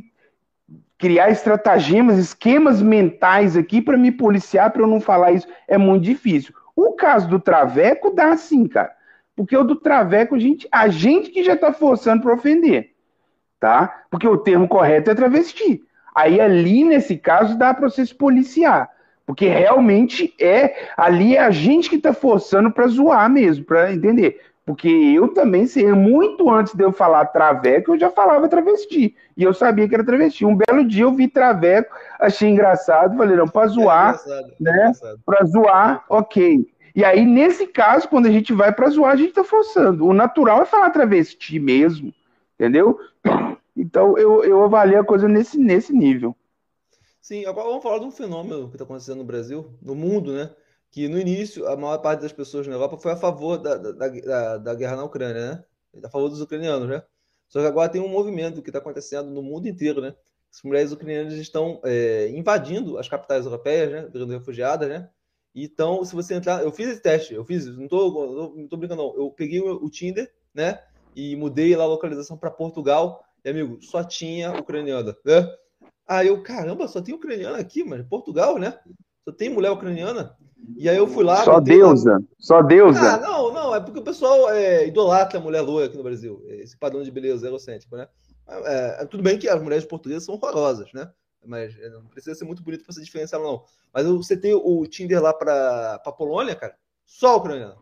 criar estratagemas, esquemas mentais aqui para me policiar, para eu não falar isso. É muito difícil. O caso do Traveco dá sim, cara. Porque o do Traveco, a gente que já está forçando para ofender, tá? Porque o termo correto é travesti. Aí ali, nesse caso, dá para você se policiar. Porque realmente ali é a gente que está forçando para zoar mesmo, para entender. Porque eu também sei, muito antes de eu falar traveco, eu já falava travesti. E eu sabia que era travesti. Um belo dia eu vi traveco, achei engraçado, falei, não, para zoar, né? Para zoar, ok. E aí, nesse caso, quando a gente vai para zoar, a gente tá forçando. O natural é falar travesti mesmo, entendeu? Então, eu avalio a coisa nesse nível. Sim, agora vamos falar de um fenômeno que está acontecendo no Brasil, no mundo, né? Que no início, a maior parte das pessoas na Europa foi a favor da guerra na Ucrânia, né? A favor dos ucranianos, né? Só que agora tem um movimento que está acontecendo no mundo inteiro, né? As mulheres ucranianas estão invadindo as capitais europeias, né? Virando refugiadas, né? Então, se você entrar... Eu fiz esse teste, não tô brincando, não. Eu peguei o Tinder, né? E mudei lá a localização para Portugal. E, amigo, só tinha ucraniana, né? Aí eu, caramba, só tem ucraniana aqui, mas Portugal, né? Só tem mulher ucraniana. E aí eu fui lá... Só deusa, só deusa. Ah, não, é porque o pessoal idolatra a mulher loira aqui no Brasil. Esse padrão de beleza egocêntrico, né? Tudo bem que as mulheres portuguesas são horrorosas, né? Mas não precisa ser muito bonito para se diferenciar, não. Mas você tem o Tinder lá para Polônia, cara, só ucraniana.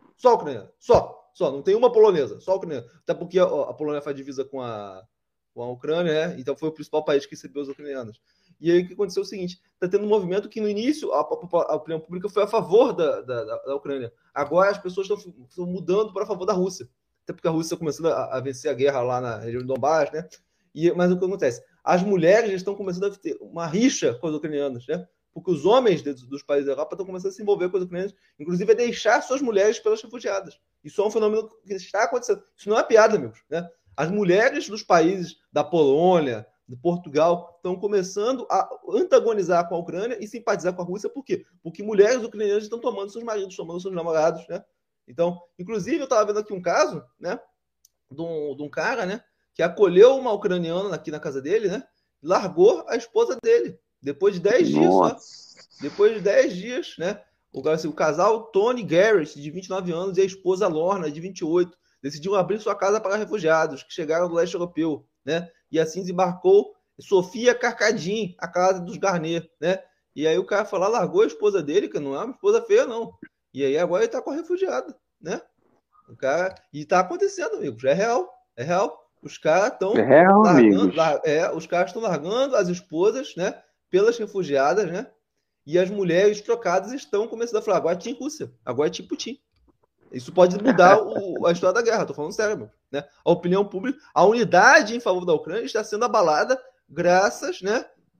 Só. Não tem uma polonesa, só ucraniana. Até porque a Polônia faz divisa com a Ucrânia, né? Então foi o principal país que recebeu os ucranianos. E aí o que aconteceu é o seguinte: tá tendo um movimento que no início a opinião pública foi a favor da Ucrânia. Agora as pessoas estão mudando para a favor da Rússia. Até porque a Rússia está começando a vencer a guerra lá na região de Donbass, né? Mas o que acontece? As mulheres estão começando a ter uma rixa com os ucranianos, né? Porque os homens dos países da Europa estão começando a se envolver com os ucranianos, inclusive a deixar suas mulheres pelas refugiadas. Isso é um fenômeno que está acontecendo. Isso não é piada, amigos, né? As mulheres dos países da Polônia, de Portugal, estão começando a antagonizar com a Ucrânia e simpatizar com a Rússia. Por quê? Porque mulheres ucranianas estão tomando seus maridos, tomando seus namorados, né? Então, inclusive, eu estava vendo aqui um caso, né? De um cara, né? Que acolheu uma ucraniana aqui na casa dele, né? Largou a esposa dele. Depois de 10 dias só. Depois de 10 dias, né? O casal Tony Garrett, de 29 anos, e a esposa Lorna, de 28, decidiu abrir sua casa para refugiados que chegaram do leste europeu, né? E assim desembarcou Sofia Carcadin, a casa dos Garnier, né? E aí o cara falou, largou a esposa dele, que não é uma esposa feia, não. E aí agora ele tá com a refugiada, né? O cara... E tá acontecendo, amigos. É real. Os caras estão largando, os caras estão largando as esposas, né? Pelas refugiadas, né? E as mulheres trocadas estão começando a falar, agora é Tim Rússia, agora é Tim Putin. Isso pode mudar a história da guerra, tô falando sério, né? A opinião pública, a unidade em favor da Ucrânia está sendo abalada graças, né,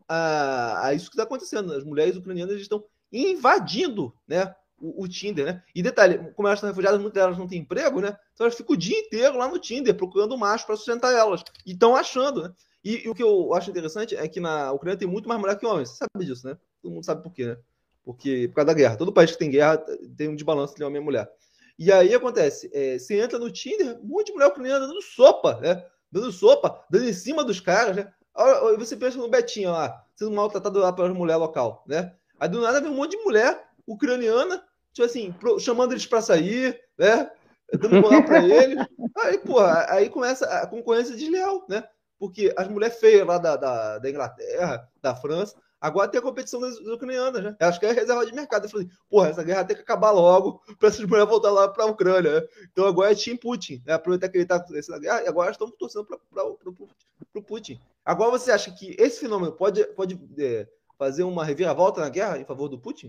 a isso que está acontecendo. As mulheres ucranianas estão invadindo, né, o Tinder, né? E detalhe, como elas estão refugiadas, muitas delas não têm emprego, né? Então elas ficam o dia inteiro lá no Tinder procurando um macho para sustentar elas. E estão achando, né? E o que eu acho interessante é que na Ucrânia tem muito mais mulher que homens. Você sabe disso, né? Todo mundo sabe por quê, né? Por causa da guerra. Todo país que tem guerra tem um desbalanço entre homem e mulher. E aí acontece, você entra no Tinder, um monte de mulher ucraniana dando sopa, né? Dando sopa, dando em cima dos caras, né? Aí você pensa no Betinho lá, sendo maltratado lá pela mulher local, né? Aí do nada vem um monte de mulher ucraniana, tipo assim, chamando eles pra sair, né? Dando moral pra eles. Aí, porra, aí começa a concorrência desleal, né? Porque as mulheres feias lá da Inglaterra, da França, agora tem a competição das ucranianas, né? Elas querem reserva de mercado. Eu falei, porra, essa guerra tem que acabar logo para essas mulheres voltar lá para a Ucrânia, né? Então agora é Team Putin, né? Aproveitar que ele está nessa guerra e agora estão torcendo para o Putin. Agora você acha que esse fenômeno pode fazer uma reviravolta na guerra em favor do Putin?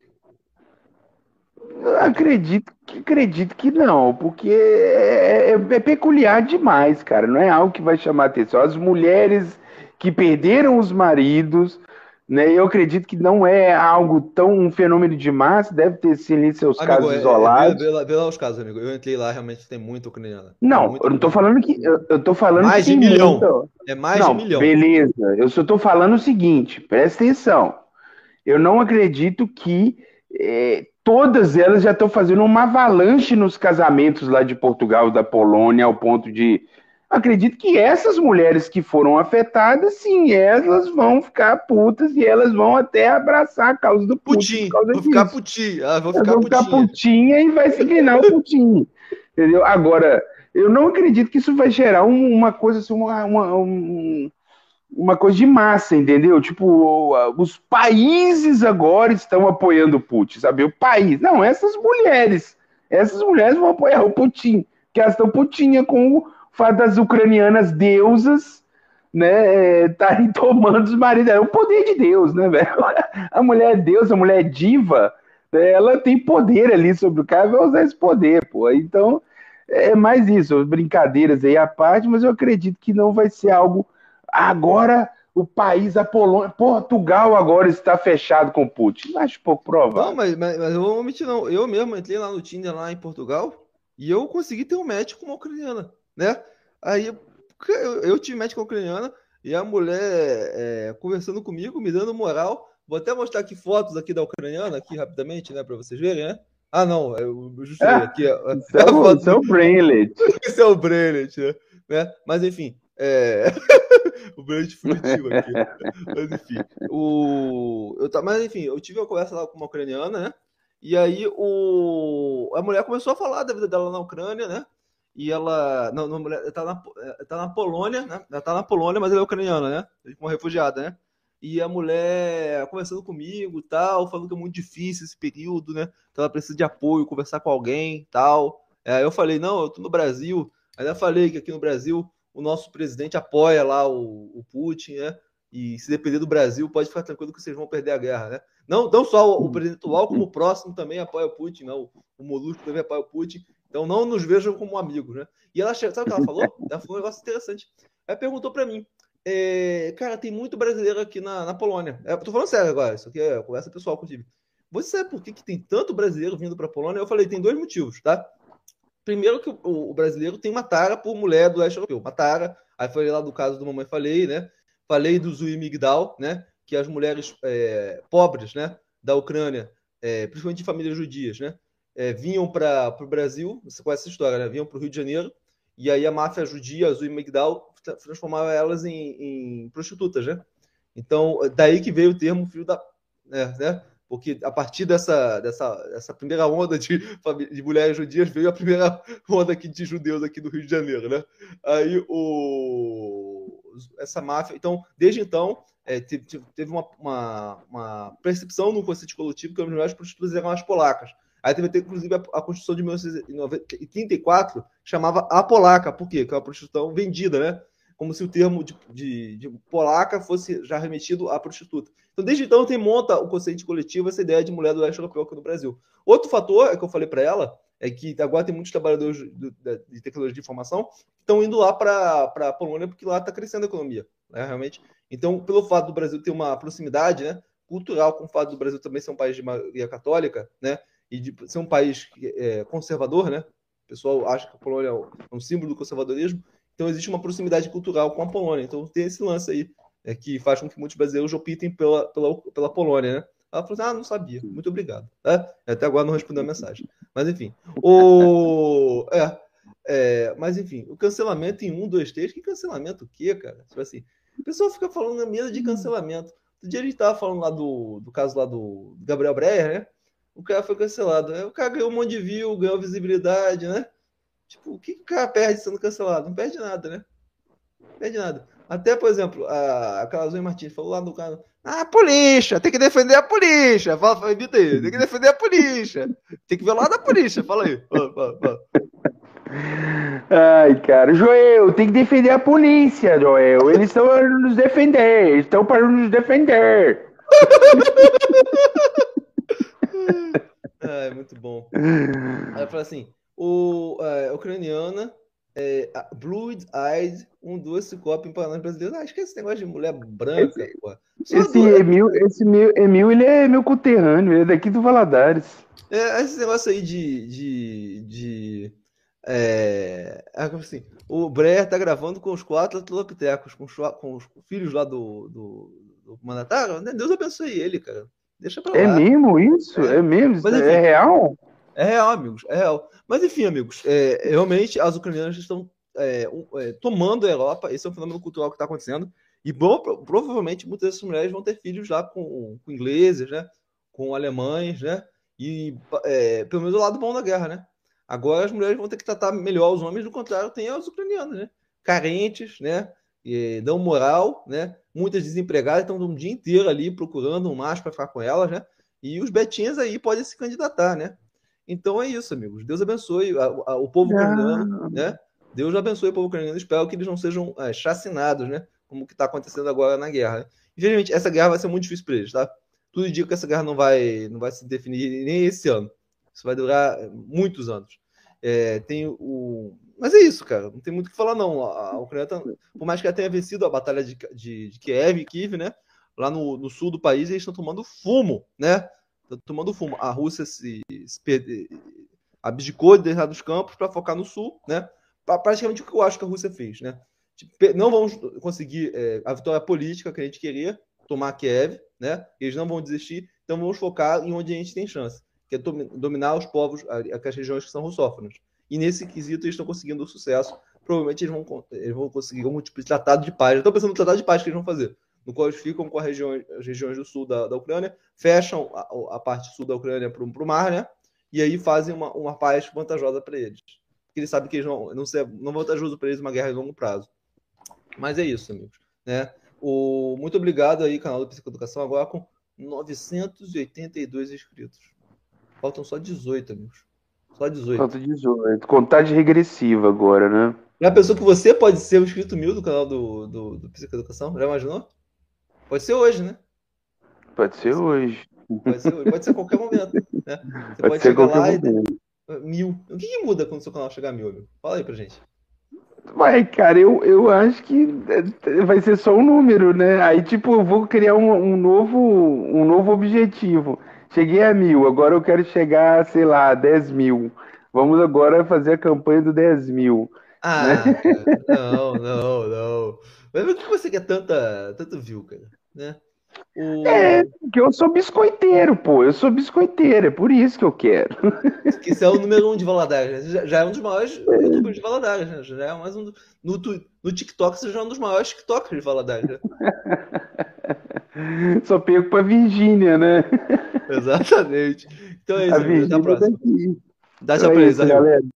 Eu acredito que não, porque é peculiar demais, cara. Não é algo que vai chamar atenção. As mulheres que perderam os maridos, né? Eu acredito que não é algo tão um fenômeno de massa, deve ter sim ali seus Amigo, casos isolados. vê lá os casos, amigo. Eu entrei lá, realmente tem muita ucraniana. Não, eu não tô falando que eu tô falando mais que de tem milhão. muita. É mais Não, de milhão. beleza. Eu só tô falando o seguinte, presta atenção. Eu não acredito que todas elas já estão fazendo uma avalanche nos casamentos lá de Portugal, da Polônia, ao ponto de. Acredito que essas mulheres que foram afetadas, sim, elas vão ficar putas e elas vão até abraçar a causa do Putin. Vou ficar Putin. Vou ficar putinha e vai se inclinar o Putin. Entendeu? Agora, eu não acredito que isso vai gerar uma coisa assim, uma coisa de massa, entendeu? Tipo, os países agora estão apoiando o Putin, sabe? O país. Não, essas mulheres vão apoiar o Putin, que elas estão putinha com o fato das ucranianas deusas, né, estarem tomando os maridos. É o poder de Deus, né, velho? A mulher é deusa, a mulher é diva, né, ela tem poder ali sobre o cara, vai usar esse poder, pô. Então, é mais isso, brincadeiras aí à parte, mas eu acredito que não vai ser algo. Agora o país, a Polônia, Portugal agora está fechado com o Putin. Acho pouco provável. Não, mas eu vou mentir, não. Eu mesmo entrei lá no Tinder, lá em Portugal, e eu consegui ter um match com uma ucraniana, né? Aí eu tive match com a ucraniana, e a mulher conversando comigo, me dando moral. Vou até mostrar aqui fotos aqui da ucraniana, aqui rapidamente, né? Para vocês verem, né? Ah, não, eu justo aqui. Isso é o Brainlet. Esse é o Brainlet, né? Mas enfim, o Brainlet furtivo aqui. Mas enfim, mas enfim, eu tive uma conversa lá com uma ucraniana, né? E aí a mulher começou a falar da vida dela na Ucrânia, né? E ela, não, a mulher tá na Polônia, né? Ela tá na Polônia, mas ela é ucraniana, né? Uma refugiada, né? E a mulher conversando comigo, tal, falando que é muito difícil esse período, né? Então ela precisa de apoio, conversar com alguém, tal. Aí eu falei, não, eu tô no Brasil. Aí eu falei que aqui no Brasil o nosso presidente apoia lá o Putin, né? E se depender do Brasil, pode ficar tranquilo que vocês vão perder a guerra, né? Não só o presidente atual, como o próximo também apoia o Putin, não. O Molusco também apoia o Putin. Então não nos vejam como amigos, né? E ela, sabe o que ela falou? Ela falou um negócio interessante. Ela perguntou para mim, cara, tem muito brasileiro aqui na Polônia. Eu tô falando sério agora, isso aqui é conversa pessoal contigo. Você sabe por que tem tanto brasileiro vindo para a Polônia? Eu falei, tem dois motivos, tá? Primeiro que o brasileiro tem uma tara por mulher do leste europeu. Uma tara. Aí falei lá do caso do Mamãe Falei, né? Falei do Zui Migdal, né? Que as mulheres pobres, né? Da Ucrânia, principalmente de famílias judias, né? Vinham para o Brasil, você conhece essa história, né? Vinham para o Rio de Janeiro, e aí a máfia judia, a Zui Migdal, transformava elas em prostitutas, né? Então, daí que veio o termo filho da... né? Porque a partir dessa primeira onda de mulheres judias veio a primeira onda aqui de judeus aqui do Rio de Janeiro, né? Aí essa máfia... Então, desde então, teve uma percepção no consciente coletivo que as mulheres prostitutas eram as polacas. Aí teve, inclusive, a Constituição de 1934 chamava a polaca. Por quê? Que é uma prostituição vendida, né? Como se o termo de polaca fosse já remetido à prostituta. Então, desde então, monta o consciente coletivo essa ideia de mulher do leste europeu aqui no Brasil. Outro fator, que eu falei para ela, é que agora tem muitos trabalhadores de tecnologia de informação que estão indo lá para a Polônia porque lá está crescendo a economia, né, realmente. Então, pelo fato do Brasil ter uma proximidade, né, cultural, com o fato do Brasil também ser um país de maioria católica, né, e de ser um país conservador, né, o pessoal acha que a Polônia é um símbolo do conservadorismo. Então, existe uma proximidade cultural com a Polônia. Então, tem esse lance aí, que faz com que muitos brasileiros optem pela Polônia, né? Ela falou assim, não sabia. Muito obrigado. Até agora não respondeu a mensagem. Mas enfim. Mas enfim, o cancelamento em 1, 2, 3, que cancelamento o quê, cara? Tipo assim, o pessoal fica falando na mesa de cancelamento. Outro dia a gente tava falando lá do caso lá do Gabriel Breyer, né? O cara foi cancelado. O cara ganhou um monte de view, ganhou visibilidade, né? Tipo, o que o cara perde sendo cancelado? Não perde nada, né? Não perde nada. Até, por exemplo, aquela Zoe Martins falou lá no canal, polícia, tem que defender a polícia. Fala, evita aí, tem que defender a polícia. Tem que ver lá da polícia, fala aí. Fala. Ai, cara, Joel, tem que defender a polícia, Joel. Eles estão para nos defender, Muito bom. Ela fala assim, ucraniana, Blue Eyed, doce copo em Paraná brasileiro. Acho que esse negócio de mulher branca, pô. Esse Emil, ele é meu conterrâneo, ele é daqui do Valadares. Esse negócio aí assim, o Breyer tá gravando com os 4 atlopitecos, com os filhos lá do mandatário, né? Deus abençoe ele, cara. Deixa pra lá. É mesmo isso? É mesmo? Mas, enfim, é real? É real, amigos, é real. Mas enfim, amigos, realmente as ucranianas estão tomando a Europa. Esse é um fenômeno cultural que está acontecendo. E provavelmente muitas dessas mulheres vão ter filhos lá com ingleses, né? Com alemães, né? E pelo menos o lado bom da guerra, né? Agora as mulheres vão ter que tratar melhor os homens, do contrário, tem as ucranianas, né? Carentes, né? E dão moral, né? Muitas desempregadas estão um dia inteiro ali procurando um macho para ficar com elas, né? E os betinhas aí podem se candidatar, né? Então é isso, amigos. Deus abençoe o povo ucraniano, né? Deus abençoe o povo ucraniano. Espero que eles não sejam chacinados, né? Como que está acontecendo agora na guerra. Né? Infelizmente, essa guerra vai ser muito difícil para eles, tá? Tudo indica que essa guerra não vai se definir nem esse ano. Isso vai durar muitos anos. Mas é isso, cara. Não tem muito o que falar, não. A Ucrânia, por mais que ela tenha vencido a batalha de Kiev, né? Lá no sul do país, eles estão tomando fumo, né? Estão tomando fumo. A Rússia abdicou de deixar dos campos para focar no sul, né? Praticamente o que eu acho que a Rússia fez, né? Não vamos conseguir a vitória política que a gente queria, tomar Kiev, né? Eles não vão desistir, então vamos focar em onde a gente tem chance, que é dominar os povos, aquelas regiões que são russófonas. E nesse quesito eles estão conseguindo sucesso. Provavelmente eles vão conseguir algum tipo de tratado de paz. Eu estou pensando no tratado de paz que eles vão fazer, no qual eles ficam com as regiões do sul da Ucrânia, fecham a parte sul da Ucrânia para o mar, né? E aí fazem uma paz vantajosa para eles. Porque eles sabem que eles não é vantajoso para eles uma guerra de longo prazo. Mas é isso, amigos. Né? Muito obrigado aí, canal do Psicoeducação, agora com 982 inscritos. Faltam só 18, amigos. Só 18. Falta 18. Contagem regressiva agora, né? Já pensou que você pode ser o inscrito 1000 do canal do Psicoeducação? Já imaginou? Pode ser hoje, né? Pode ser hoje. Pode ser a qualquer momento. Né? Você pode ser chegar lá momento. e 1000. O que muda quando o seu canal chegar a 1000, amigo? Fala aí pra gente. Vai, cara, eu acho que vai ser só um número, né? Aí, tipo, eu vou criar um novo objetivo. Cheguei a 1000, agora eu quero chegar, sei lá, 10.000. Vamos agora fazer a campanha do 10.000. Né? Cara, não. Mas por que você quer tanto view, cara? Né? Porque eu sou biscoiteiro, pô. Eu sou biscoiteiro, é por isso que eu quero. Que isso é o número 1 de Valadares, né? Já é um dos maiores youtubers de Valadares, né? Já é mais um. No TikTok você já é um dos maiores TikTokers de Valadares, né? Só pego pra Virgínia, né? Exatamente. Então é isso, até a próxima. Daqui. Dá tchau pra eles, galera.